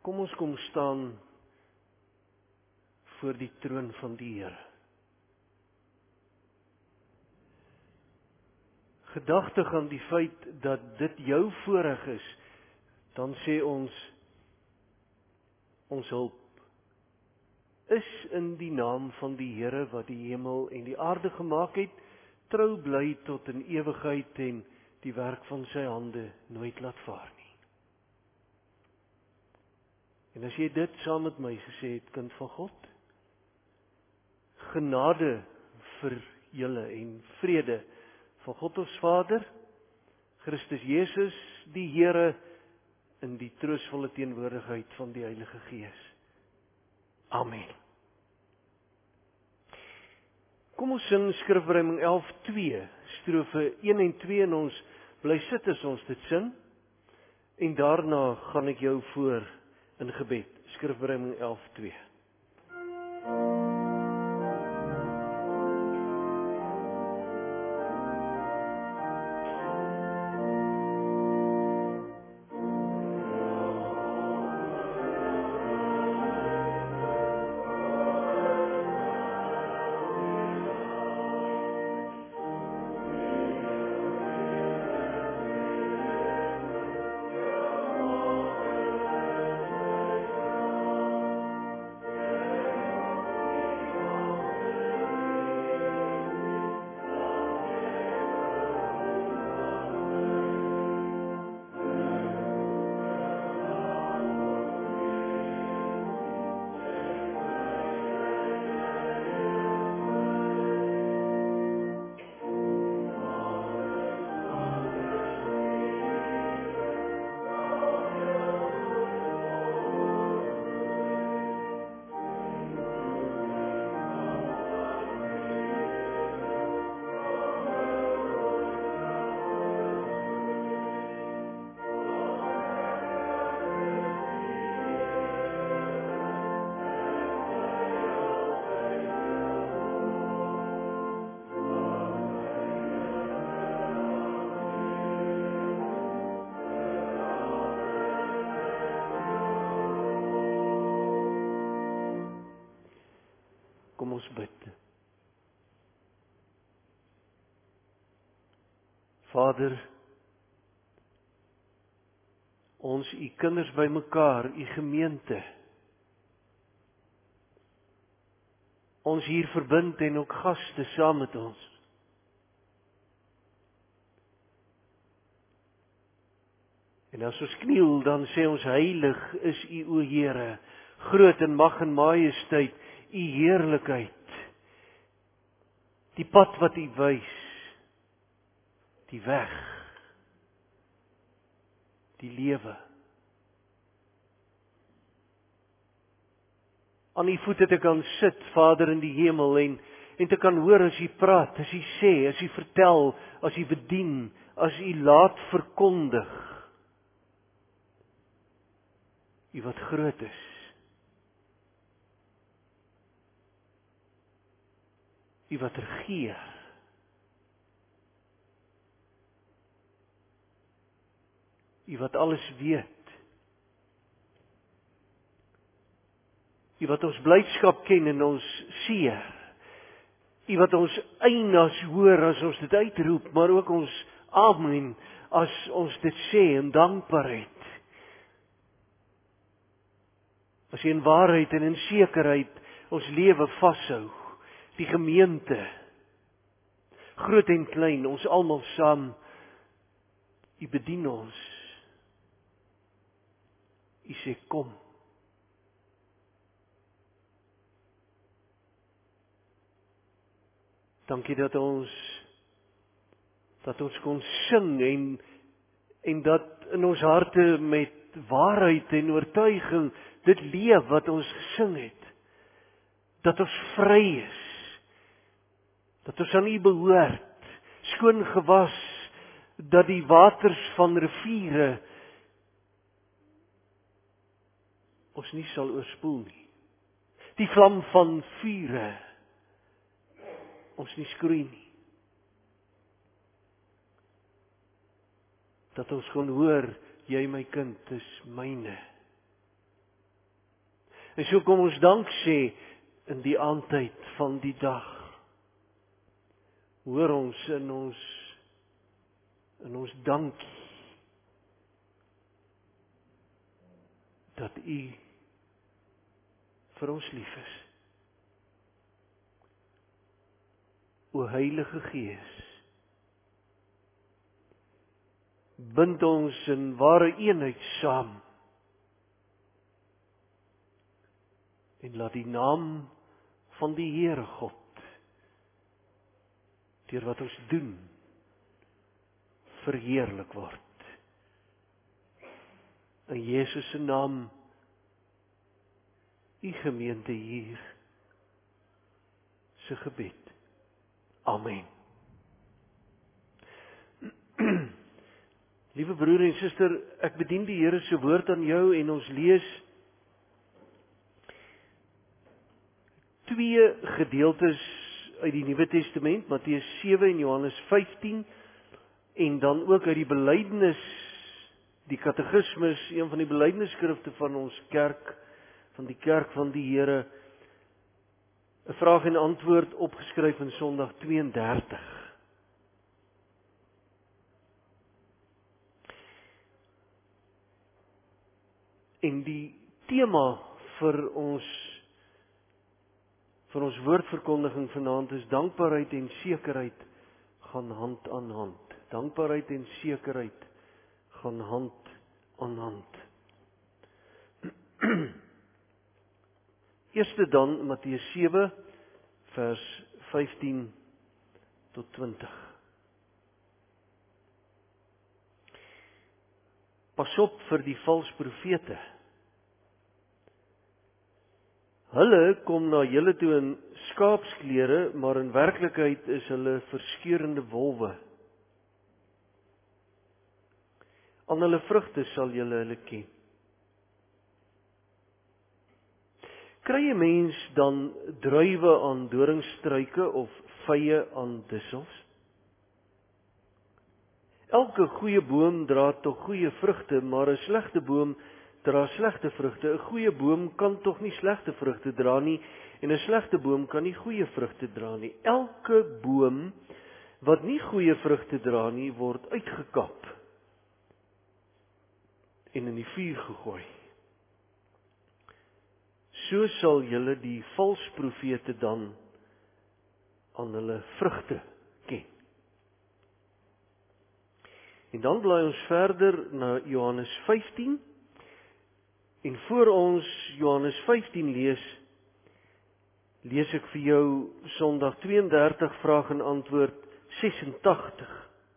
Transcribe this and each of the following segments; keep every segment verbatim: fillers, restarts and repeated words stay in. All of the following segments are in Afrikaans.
Kom ons kom staan voor die troon van die Here. Gedagtig aan die feit dat dit jou voorreg is, dan sê ons, ons hulp is in die naam van die Here wat die hemel en die aarde gemaak het, trou bly tot in ewigheid en die werk van sy hande nooit laat vaar nie. En as jy dit saam met my gesê het, kind van God, genade vir julle en vrede van God ons Vader, Christus Jesus, die Here, in die troostvolle teenwoordigheid van die Heilige Gees. Amen. Kom ons sing Skrifbereiding elf twee, strofe een en twee, en ons bly sit as ons dit sing, en daarna gaan ek jou voor in gebed. Skrifbereiding elf twee. Kom ons bid. Vader, ons u kinders bymekaar, u gemeente, ons hier verbind en ook gaste saam met ons. En as ons kniel, dan sê ons, heilig is u, o Here, groot in mag en majesteit, u heerlikheid, die pad wat u wys, die weg, die lewe. Aan u voete te kan sit, Vader in die hemel, en, en te kan hoor as u praat, as u sê, as u vertel, as u bedien, as u laat verkondig. U wat groot is. U wat regeer. U wat alles weet. U wat ons blydskap ken en ons seer. U wat ons einas hoor as ons dit uitroep, maar ook ons amen as ons dit sê in dankbaarheid. As u in waarheid en in sekerheid ons lewe vashou. Die gemeente, groot en klein, ons almal saam, u bedien ons. U sê kom. Dankie dat ons dat ons kon sing en en dat in ons harte met waarheid en oortuiging dit leef wat ons gesing het. Dat ons vry is. Dat ons aan u behoort, skoon gewas, dat die waters van riviere ons nie sal oorspoel nie. Die vlam van vure ons nie skroei nie. Dat ons kon hoor, jy my kind is myne. En so kom ons dank sê in die aandtyd van die dag. Hoor ons in ons in ons dankie dat U vir ons lief is. O Heilige Gees, bind ons in ware eenheid saam en laat die naam van die Here God deur wat ons doen verheerlik word. In Jesus se naam, U gemeente hier se gebed. Amen. Liewe broer en suster, ek bedien die Here se woord aan jou en ons lees twee gedeeltes uit die Nuwe Testament, Matteus sewe en Johannes vyftien, en dan ook uit die belydenis, die katekismus, een van die belydenisskrifte van ons kerk, van die kerk van die Here, 'n vraag en antwoord opgeskryf in Sondag twee en dertig. En die tema vir ons vir ons woordverkondiging vanaand is dankbaarheid en sekerheid gaan hand aan hand. Dankbaarheid en sekerheid gaan hand aan hand. Eerste dan Matteus sewe vers vyftien tot twintig. Pas op vir die valse profete. Hulle kom na julle toe in skaapsklere, maar in werklikheid is hulle verskeurende wolwe. Aan hulle vrugte sal julle hulle ken. Kry 'n mens dan druiwe aan doringstruike of vye aan dussels? Elke goeie boom dra tog goeie vrugte, maar 'n slegte boom dra slegte vrugte. 'n Goeie boom kan tog nie slegte vrugte dra nie, en 'n slegte boom kan nie goeie vrugte dra nie. Elke boom wat nie goeie vrugte dra nie, word uitgekap en in die vuur gegooi. So sal julle die valse profete dan aan hulle vrugte ken. En dan blaai ons verder na Johannes vyftien. En voor ons Johannes vyftien lees, lees ek vir jou Sondag twee en dertig vraag en antwoord sesentagtig.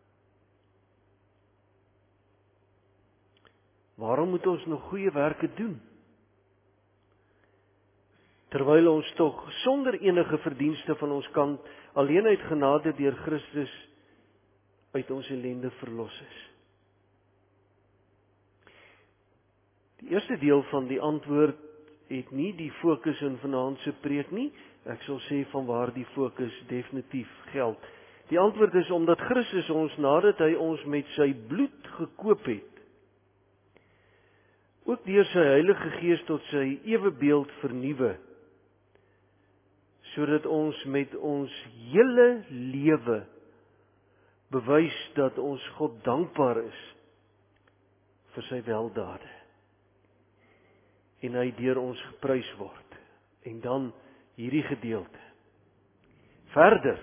Waarom moet ons nog goeie werke doen? Terwyl ons tog sonder enige verdienste van ons kant alleen uit genade deur Christus uit ons ellende verlos is. Die eerste deel van die antwoord het nie die fokus in vanaand se preek nie. Ek sal sê van waar die fokus definitief geld. Die antwoord is omdat Christus ons, nadat hy ons met sy bloed gekoop het, ook deur sy Heilige Gees tot sy ewebeeld vernuwe, sodat ons met ons hele lewe bewys dat ons God dankbaar is vir sy weldade. En hy deur ons geprys word. En dan hierdie gedeelte. Verder,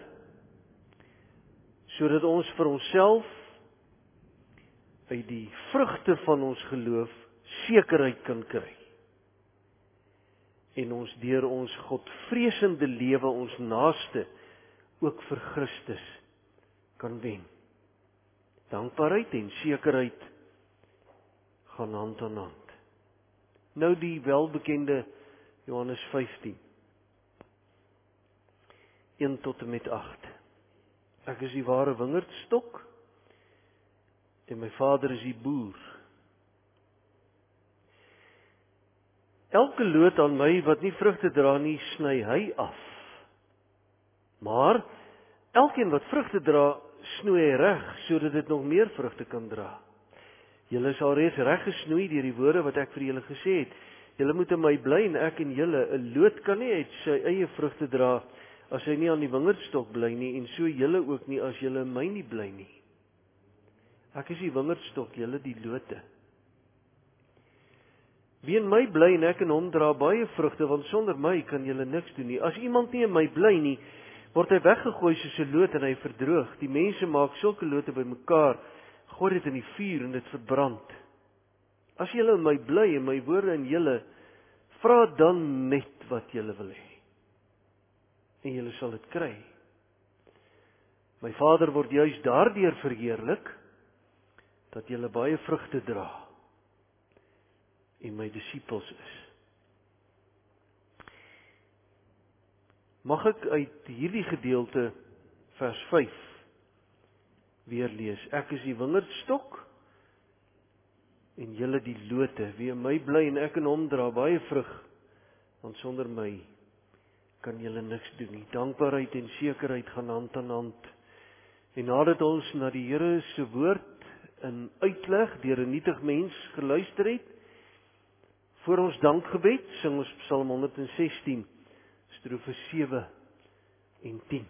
sodat ons vir onsself uit die vrugte van ons geloof sekerheid kan kry. En ons deur ons Godvreesende lewe ons naaste ook vir Christus kan wen. Dankbaarheid en sekerheid gaan hand aan hand. Nou die welbekende Johannes vyftien. een tot en met agt. Ek is die ware wingerdstok en my Vader is die boer. Elke loot aan my wat nie vrugte dra nie, sny hy af. Maar elkeen wat vrugte dra, snoei hy reg, sodat dit nog meer vrugte kan dra. Julle is al reeds reg gesnoei deur die woorde wat ek vir julle gesê het. Julle moet in my bly en ek in julle. 'n Loot kan nie uit sy eie vrugte dra as hy nie aan die wingerdstok bly nie, en so julle ook nie as julle in my nie bly nie. Ek is die wingerdstok, julle die lote. Wie in my bly en ek in hom dra baie vrugte, want sonder my kan julle niks doen nie. As iemand nie in my bly nie, word hy weggegooi soos 'n loot en hy verdroog. Die mense maak sulke lote bymekaar, gooi dit in die vuur en dit verbrand. As julle in my bly en my woorde in julle, vra dan net wat julle wil hê, en julle sal dit kry. My Vader word juis daardeur verheerlik, dat julle baie vrugte dra, en my disippels is. Mag ek uit hierdie gedeelte, vers vyf, weer lees. Ek is die wingerdstok, en julle die lote. Wie in my bly en ek in hom dra baie vrug, want sonder my kan julle niks doen nie. Dankbaarheid en sekerheid gaan hand aan hand. En nadat ons na die Here se woord in uitleg deur 'n nietig mens geluister het, voor ons dankgebed sing ons Psalm honderd sestien, strofe sewe en tien.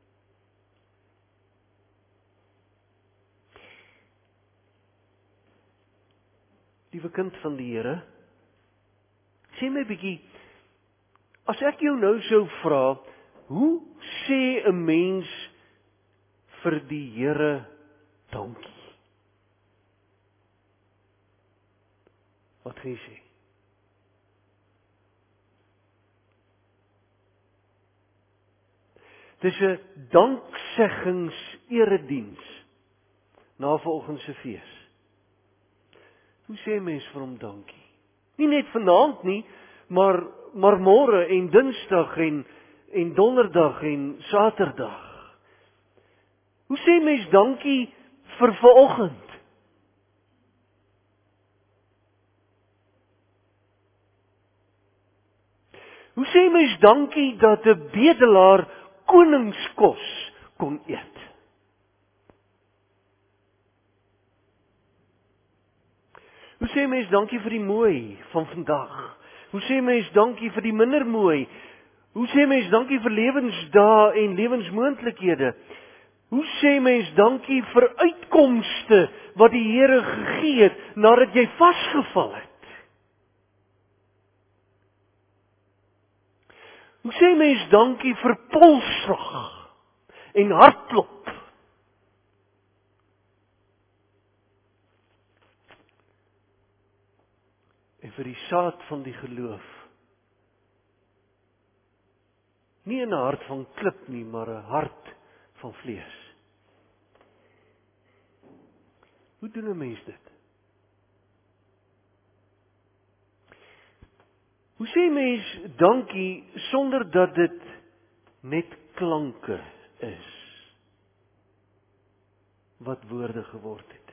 Liewe kind van die Here, sê my bietjie, as ek jou nou sou vra, hoe sê 'n mens vir die Here dankie? Wat gaan jy sê? Dis 'n dankseggings erediens na vanoggend se fees. Hoe sê mens vir hom dankie? Nie net vanaand nie, maar maar môre en Dinsdag en en Donderdag en Saterdag. Hoe sê mens dankie vir vanoggend? Hoe sê mens dankie dat 'n bedelaar koningskos kon eet? Hoe sê mens dankie vir die mooi van vandag? Hoe sê mens dankie vir die minder mooi? Hoe sê mens dankie vir lewensdae en lewensmoontlikhede? Hoe sê mens dankie vir uitkomste wat die Here gegee het nadat jy vasgeval het? Hoe sê mens dankie vir polsslag en hartklop? En vir die saad van die geloof. Nie in 'n hart van klip nie, maar 'n hart van vlees. Hoe doen 'n mens dit? Hoe sê mens dankie sonder dat dit net klanke is wat woorde geword het?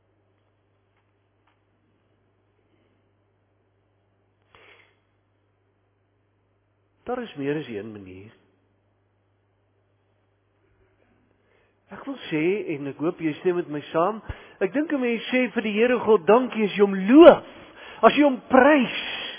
Daar is meer as een manier. Ek wil sê, en ek hoop jy stem met my saam, ek dink 'n mens sê vir die Here God dankie as jy hom loof, as jy hom prys.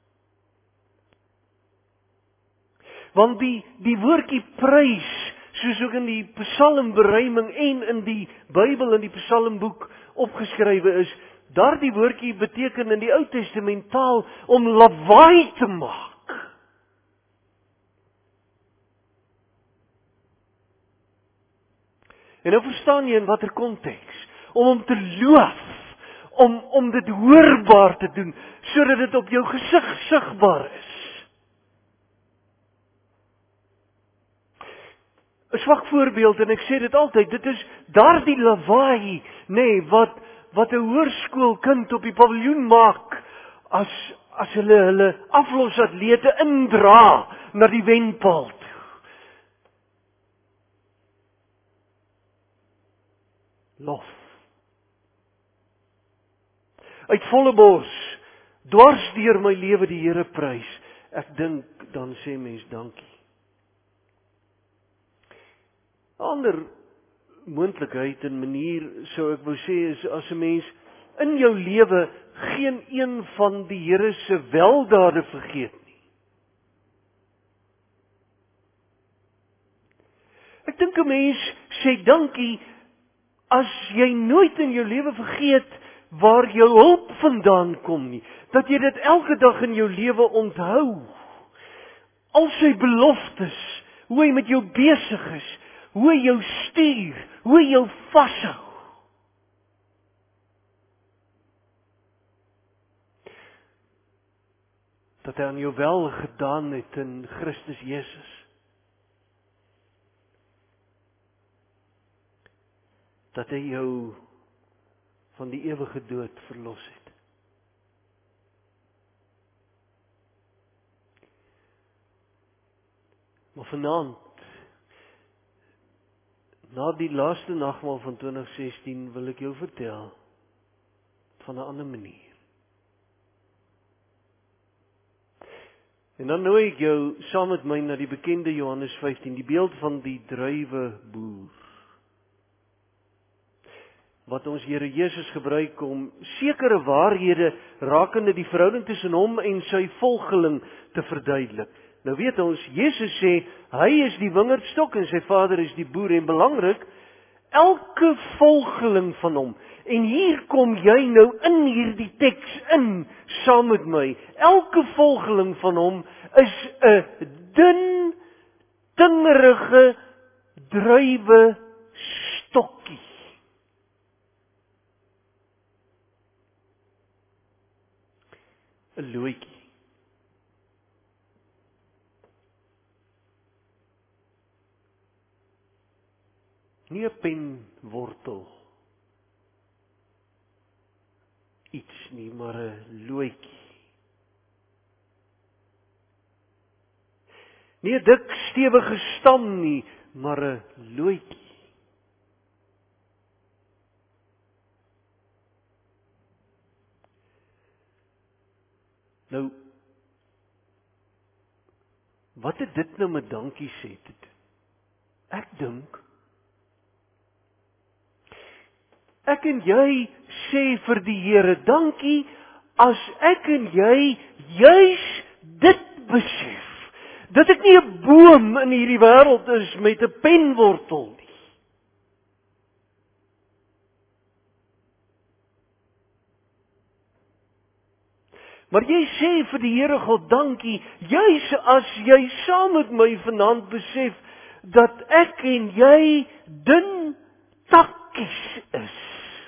Want die die woordjie prys, soos ook in die psalmberuiming en in die Bybel in die psalmboek opgeskrywe is, daardie woordjie beteken in die Ou Testament taal om lawaai te maak. En nou verstaan jy in watter konteks, om hom te loof, om om dit hoorbaar te doen, sodat dit op jou gesig sigbaar is. 'n Swak voorbeeld, en ek sê dit altyd, dit is daardie lawaai, nê, nee, wat wat 'n hoërskoolkind op die paviljoen maak as as hulle hulle aflosatlete indra na die wenpaal toe. Lof. Uit volle bors, dwars deur my lewe die Here prys. Ek dink dan sê mens dankie. 'n Ander moontlikheid en manier sou ek wou sê is as 'n mens in jou lewe geen een van die Here se weldade vergeet nie. Ek dink 'n mens sê dankie as jy nooit in jou lewe vergeet waar jou hulp vandaan kom nie, dat jy dit elke dag in jou lewe onthou. Al sy beloftes, hoe hy met jou besig is, hoe hy jou stuur, hoe hy jou vashou. Dat hy aan jou wel gedaan het in Christus Jesus. Dat hy jou van die ewige dood verlos het. Maar vanaand, na die laaste nagmaal van twintig sestien, wil ek jou vertel van 'n ander manier. En dan nooi ek jou saam met my na die bekende Johannes vyftien, die beeld van die druiweboer. Wat ons Here Jesus gebruik om sekere waarhede rakende die verhouding tussen hom en sy volgeling te verduidelik. Nou weet ons, Jesus sê, hy is die wingerdstok en sy Vader is die boer, en belangrik, elke volgeling van hom, en hier kom jy nou in hierdie teks in, saam met my, elke volgeling van hom is 'n dun, tingerige druiwe stokkie. ‘n looitjie. Nie 'n penwortel iets nie, maar 'n looitjie. Nie 'n dik stewige stam nie, maar 'n looitjie. Nou, wat het dit nou met dankie sê te doen? Ek dink, ek en jy sê vir die Here dankie as ek en jy juis dit besef, dat ek nie 'n boom in hierdie wêreld is met 'n penwortel nie. Maar jy sê vir die Here God dankie, juis as jy saam met my vanaand besef dat ek en jy dun takkies is.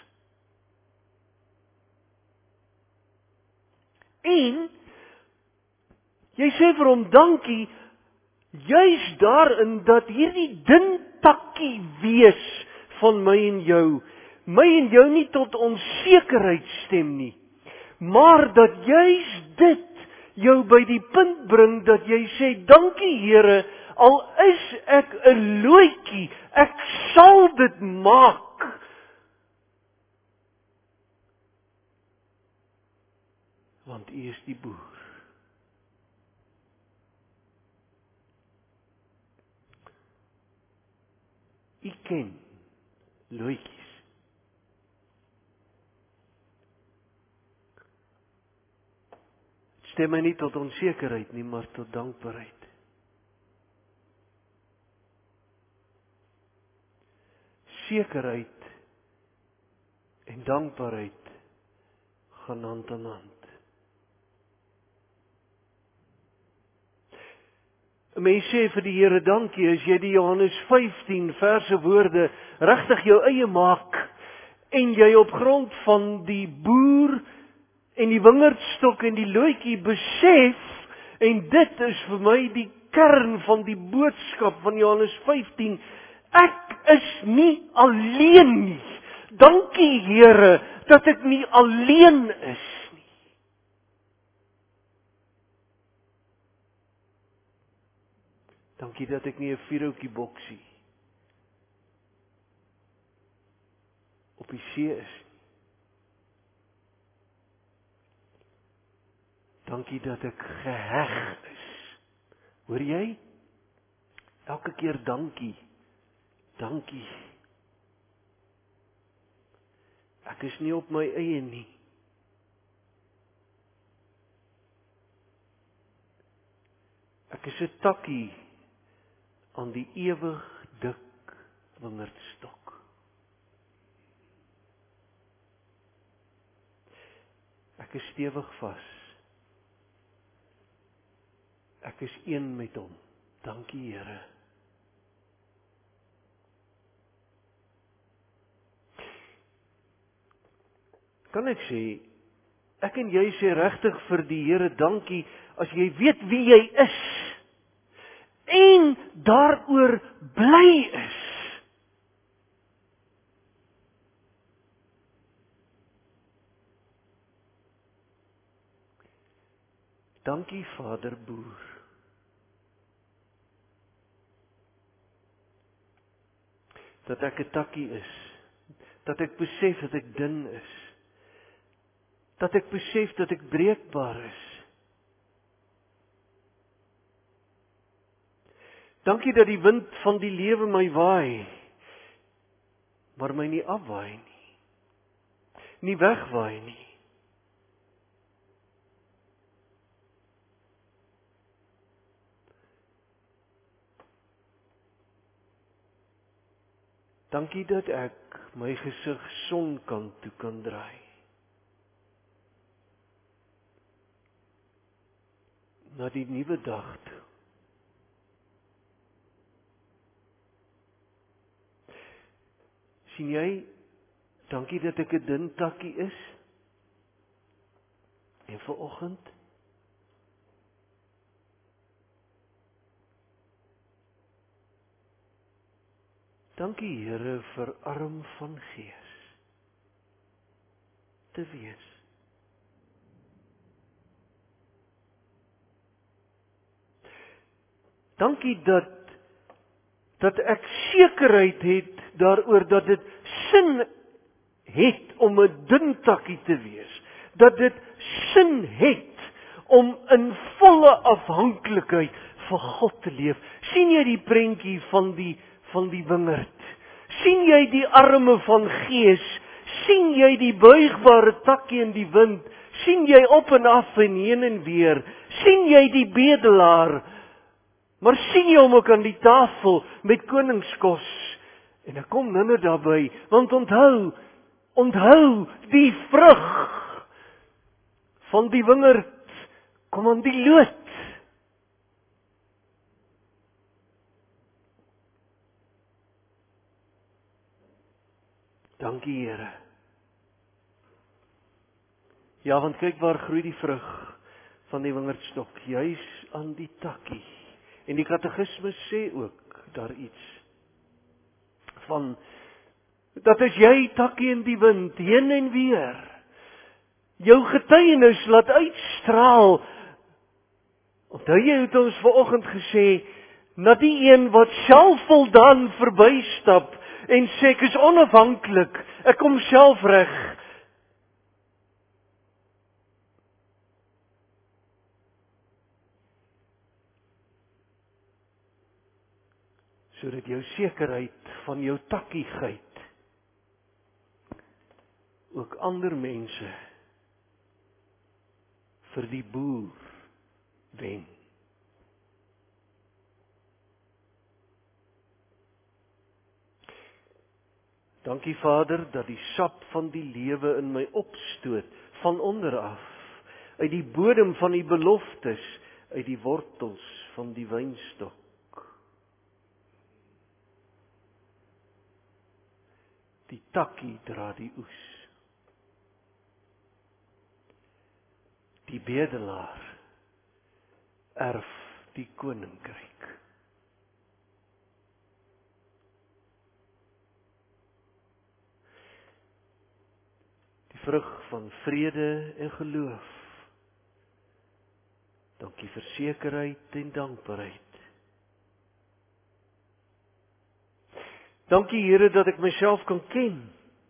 En jy sê vir hom dankie, juis daarin dat hierdie dun takkie wees van my en jou, my en jou nie tot onsekerheid stem nie, maar dat juis dit jou by die punt bring dat jy sê, dankie Here, al is ek 'n looitjie, ek sal dit maak. Want U is die boer. U ken looitjies. Stem my nie tot onsekerheid nie, maar tot dankbaarheid. Sekerheid en dankbaarheid gaan hand aan hand. 'n Mens sê vir die Here dankie as jy die Johannes vyftien verse woorde regtig jou eie maak en jy op grond van die boer en die wingerdstok en die looitjie besef, en dit is vir my die kern van die boodskap van Johannes vyftien, ek is nie alleen nie. Dankie Here dat ek nie alleen is nie. Dankie dat ek nie 'n vierhoutjie boksie op die see is nie. Dankie dat ek geheg is. Hoor jy? Elke keer dankie. Dankie. Ek is nie op my eie nie. Ek is 'n takkie aan die ewig dik wingerdstok. Ek is stewig vas. Ek is een met hom. Dankie, Here. Kan ek sê, ek en jy sê regtig vir die Here dankie as jy weet wie jy is en daaroor bly is. Dankie, Vader Boer. Dat ek 'n takkie is. Dat ek besef dat ek dun is. Dat ek besef dat ek breekbaar is. Dankie dat die wind van die lewe my waai, maar my nie afwaai nie. Nie wegwaai nie. Dankie dat ek my gesig sonkant toe kan draai. Na die nuwe dag toe. Sien jy, dankie dat ek 'n dun takkie is. En vanoggend dankie, Here, vir arm van gees te wees. Dankie dat dat ek sekerheid het daaroor dat dit sin het om 'n dun takkie te wees. Dat dit sin het om in volle afhanklikheid vir God te leef. Sien jy die prentjie van die van die wingerd? Sien jy die arme van gees? Sien jy die buigbare takkie in die wind? Sien jy op en af en heen en weer? Sien jy die bedelaar? Maar sien jy hom ook aan die tafel met koningskos? En ek kom nimmer daarby, want onthou, onthou die vrug van die wingerd kom aan die loot. Dankie, Here. Ja, want kyk waar groei die vrug van die wingerdstok, juis aan die takkie. En die katekisme sê ook daar iets van, dat as jy takkie in die wind, heen en weer, jou getuienis laat uitstraal. Onthou jy het ons vanoggend gesê, na die een wat selfvoldaan verbystap, en sê ek is onafhanklik, ek kom self reg. Sodat jou sekerheid van jou takkiegheid ook ander mense vir die boer wen. Dankie, Vader, dat die sap van die lewe in my opstoot van onder af, uit die bodem van die beloftes, uit die wortels van die wynstok. Die takkie dra die oes. Die bedelaar erf die koninkryk. Die vrug van vrede en geloof. Dankie vir sekerheid en dankbaarheid. Dankie, Here, dat ek myself kan ken.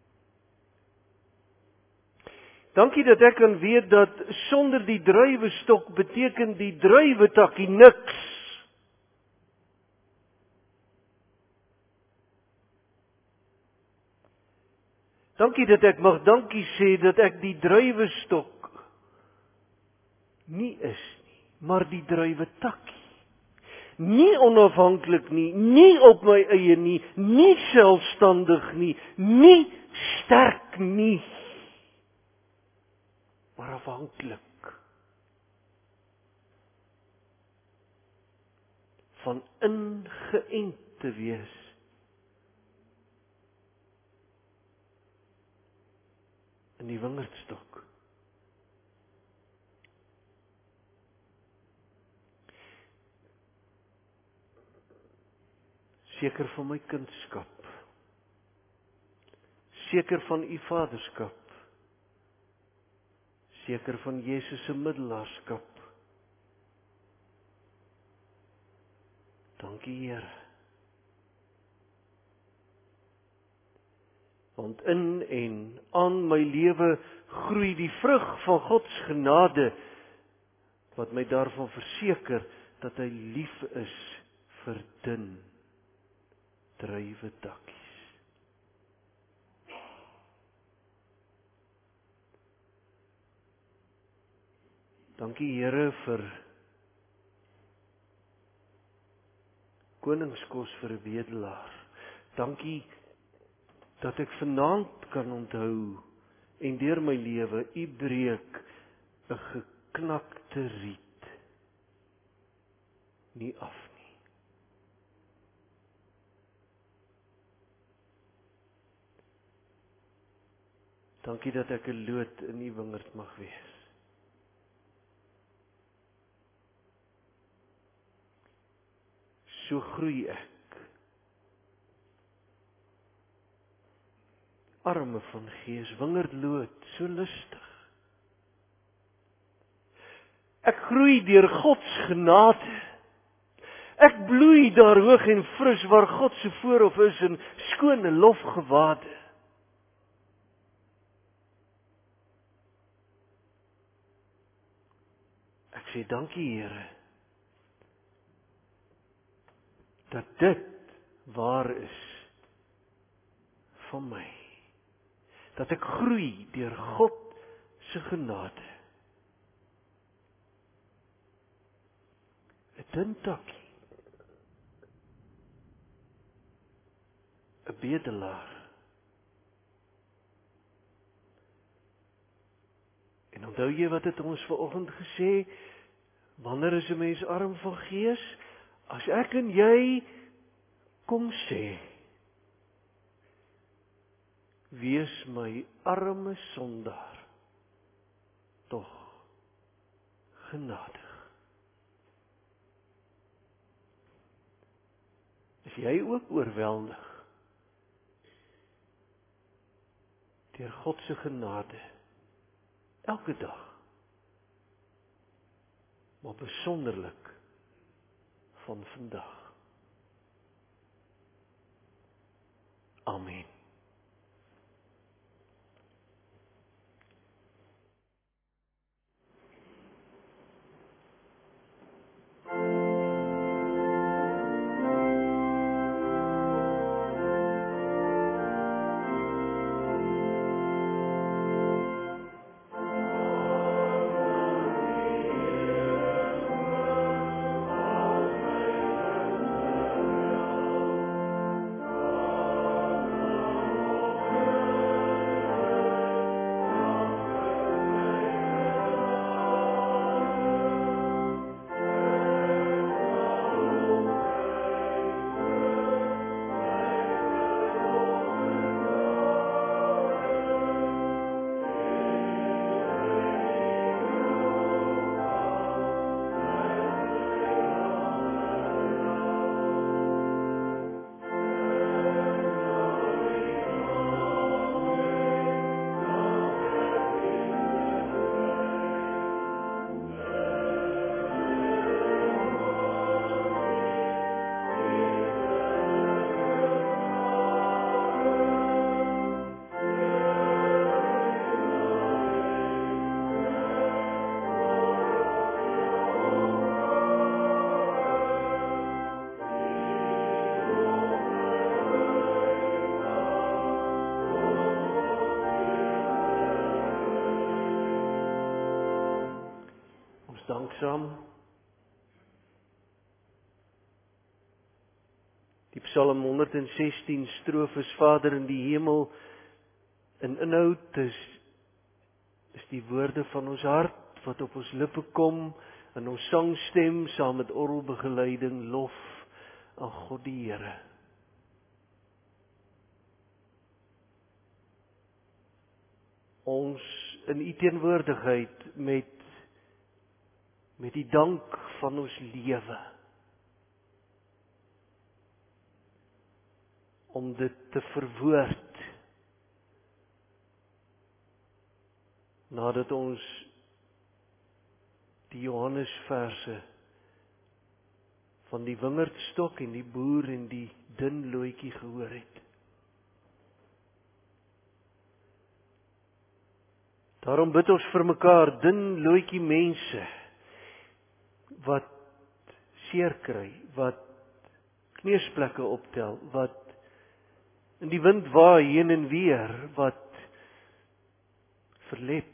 Dankie dat ek kan weet dat sonder die druiwestok beteken die druiwetakkie niks. Dankie dat ek mag dankie sê dat ek die druiwestok nie is nie, maar die druiwetakkie. nie onafhanklik nie, nie op my eie nie, nie selfstandig nie, nie sterk nie, maar afhanklik van ingeënt te wees in die wingerdstok. Seker van my kindskap, seker van u vaderskap, seker van Jesus se middelaarskap. Dankie Here. Want in en aan my lewe groei die vrug van God se genade, wat my daarvan verseker dat hy lief is vir dun druiwe takkies. Dankie Here vir koningskos vir 'n bedelaar. Dankie dat ek vanaand kan onthou en deur my lewe u breek 'n geknakte riet nie af nie. Dankie dat ek 'n loot in u wingerd mag wees. So groei ek, arme van gees, wingerdloot, so lustig. Ek groei deur God se genade. Ek bloei daar hoog en fris waar God se voorhof is in skone lofgewade. Ek sê dankie Here, dat dit waar is van my. Dat ek groei deur God se genade. 'n Dun takkie, 'n bedelaar. En onthou jy wat het ons vanoggend gesê? Wanneer is 'n mens arm van gees? As ek en jy kom sê, wees my arme sondaar tog genadig. Is jy ook oorweldig deur God se genade elke dag, maar besonderlik van vandag. Amen. Danksaam. Die Psalm honderd en sestien strofes, Vader in die hemel, in inhoud is, is die woorde van ons hart, wat op ons lippe kom, in ons sangstem, saam met orgelbegeleiding, lof aan God die Here. Ons in U teenwoordigheid met, met die dank van ons lewe, om dit te verwoord, nadat ons die Johannesverse van die wingerdstok en die boer en die dun lootjie gehoor het. Daarom bid ons vir mekaar, dun lootjie mense, wat seer kry, wat kneusplekke optel, wat in die wind waai heen en weer, wat verlep,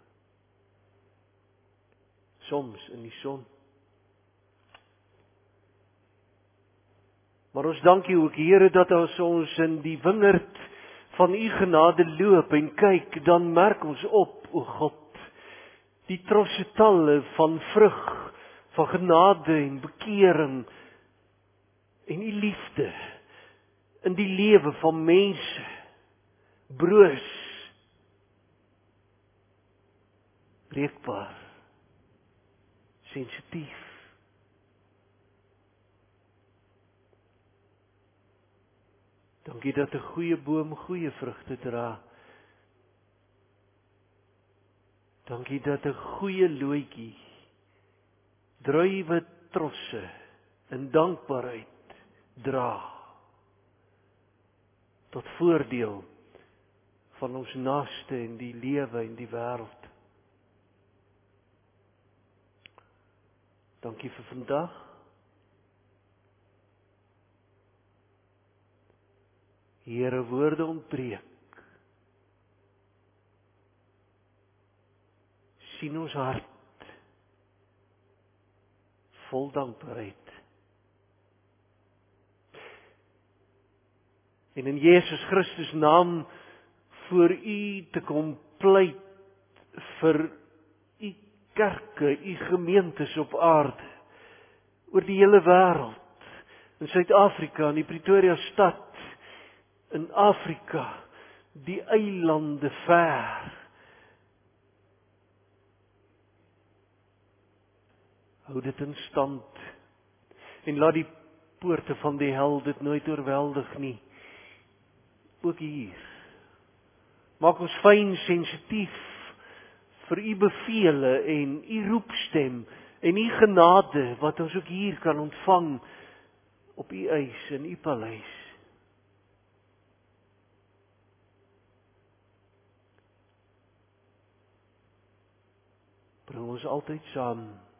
soms in die son. Maar ons dank U ook, Here, dat as ons in die wingerd van U genade loop en kyk, dan merk ons op, o God, die trosse talle van vrug, van genade en bekering, en U liefde, in die lewe van mense, broos, breekbaar, sensitief. Dankie dat 'n goeie boom goeie vrugte dra. Dankie dat 'n goeie lootjie druiwe trosse in dankbaarheid dra, tot voordeel van ons naaste en die lewe en die wêreld. Dankie vir vandag. Here, woorde ontbreek. Sien ons hart vol dankbaarheid. En in Jesus Christus naam voor U te kom pleit vir U kerke, U gemeentes op aarde, oor die hele wêreld, in Suid-Afrika, in die Pretoria stad, in Afrika, die eilande ver. Hou dit in stand, en laat die poorte van die hel dit nooit oorweldig nie. Ook hier. Maak ons fyn sensitief vir U bevele en U roepstem en U genade wat ons ook hier kan ontvang op U eis in U paleis. Bring ons altyd saam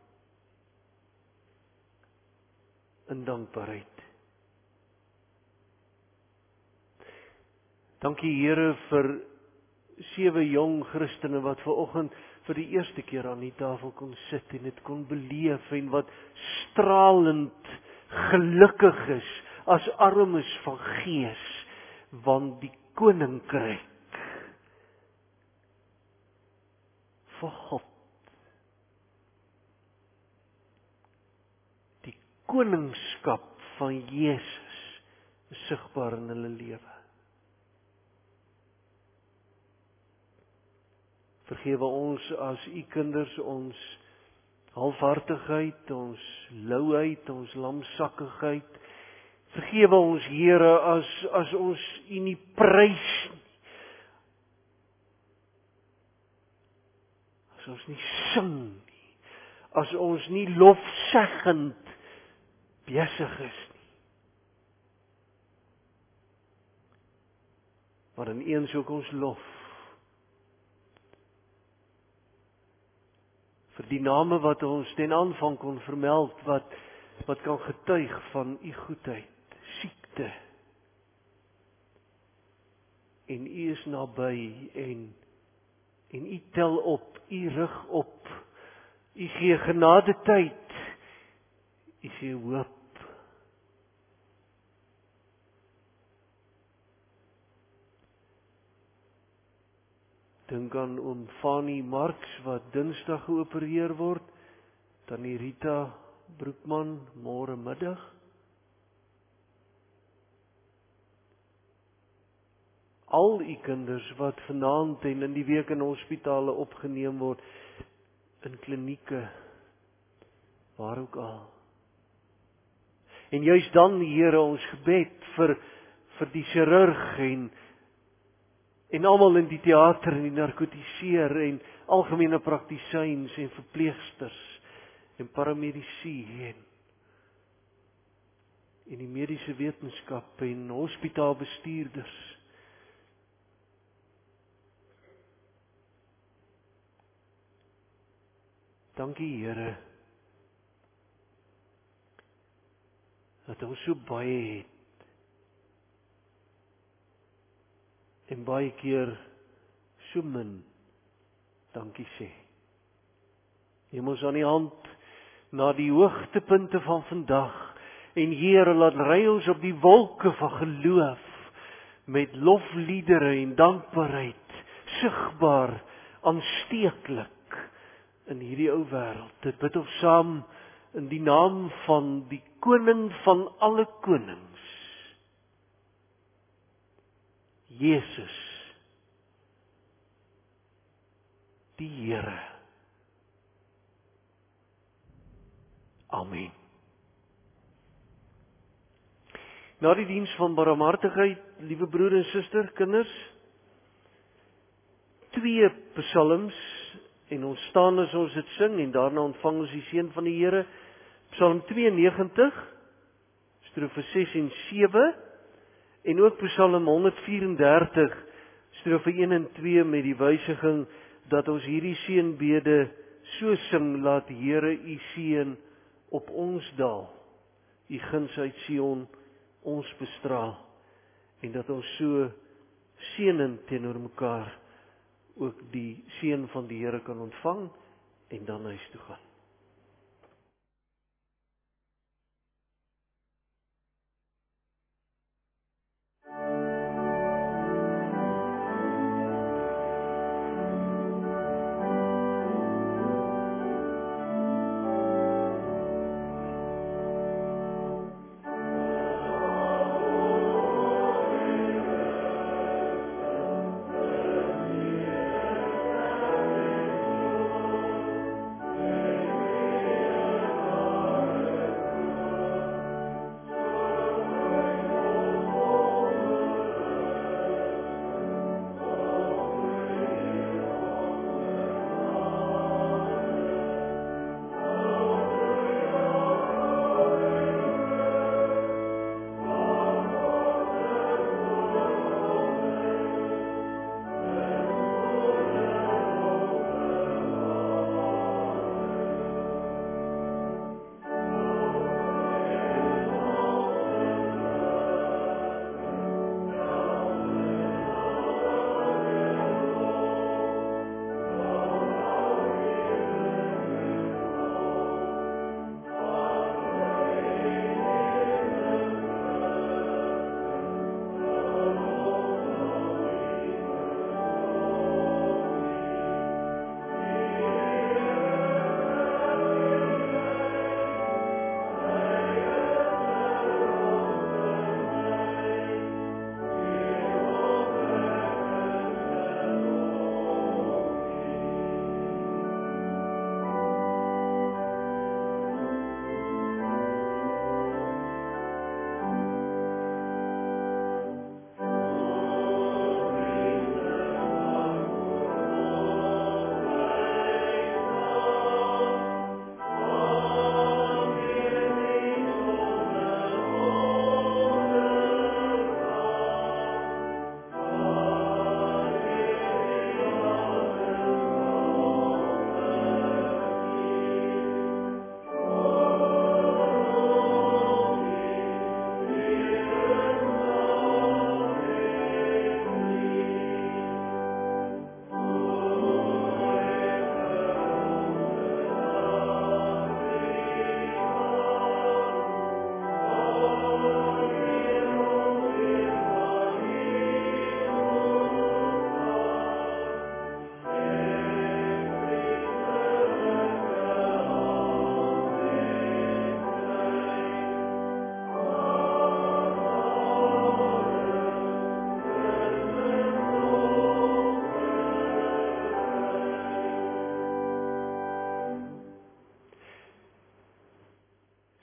in dankbaarheid. Dankie Here vir sewe jong Christene wat vanoggend vir die eerste keer aan die tafel kon sit en dit kon beleef en wat stralend gelukkig is as armes van gees, want die koninkryk van God, die koningskap van Jesus is sigbaar in hulle lewe. Vergewe ons as U kinders ons halfhartigheid, ons louheid, ons lamsakkigheid. Vergewe ons Here as as ons U nie prys nie. As ons nie sing nie. As ons nie lofseggend besig is nie. Maar in eens ook ons lof. Vir die name wat ons ten aanvang kon vermeld, wat, wat kan getuig van U goedheid, siekte. En U is naby en, en U tel op, U rig op. U gee genade tyd, U gee hoop. Dink aan oom Fanie Marx wat Dinsdag geopereer word, tannie Rita Broekman môre middag. Al u kinders wat vanaand en in die week in hospitale opgeneem word, in klinieke, waar ook al. En juist dan, Here, ons gebed vir vir die chirurg en en almal in die teater en die narkotiseer en algemene praktisyns en verpleegsters en paramedici en en die mediese wetenskap en hospitaalbestuurders. Dankie, Here, dat ons so baie het. En baie keer so min dankie sê. Neem ons aan die hand na die hoogtepunte van vandag en Here, laat ry ons op die wolke van geloof met lofliedere en dankbaarheid, sigbaar, aansteeklik in hierdie ou wêreld. Dit bid ons saam in die naam van die koning van alle konings, Jesus, die Here. Amen. Na die diens van barmhartigheid, liewe broer en suster, kinders, twee psalms, en ons staan as ons dit sing, en daarna ontvang ons die seën van die Here. Psalm tweeënnegentig, strofe ses en sewe, en ook Psalm honderd vyf en dertig, strofe een en twee, met die wysiging dat ons hierdie seënbede so sing: laat Here u seën op ons daal, u guns uit Sion ons bestraal, en dat ons so seënend teenoor mekaar ook die seën van die Here kan ontvang en dan huis toe gaan.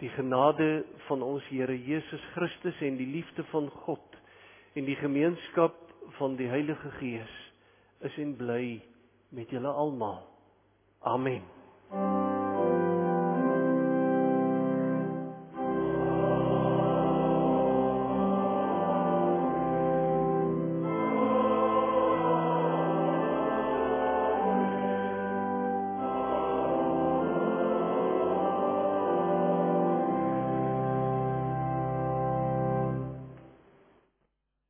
Die genade van ons Here Jesus Christus en die liefde van God en die gemeenskap van die Heilige Gees is en bly met julle almal. Amen.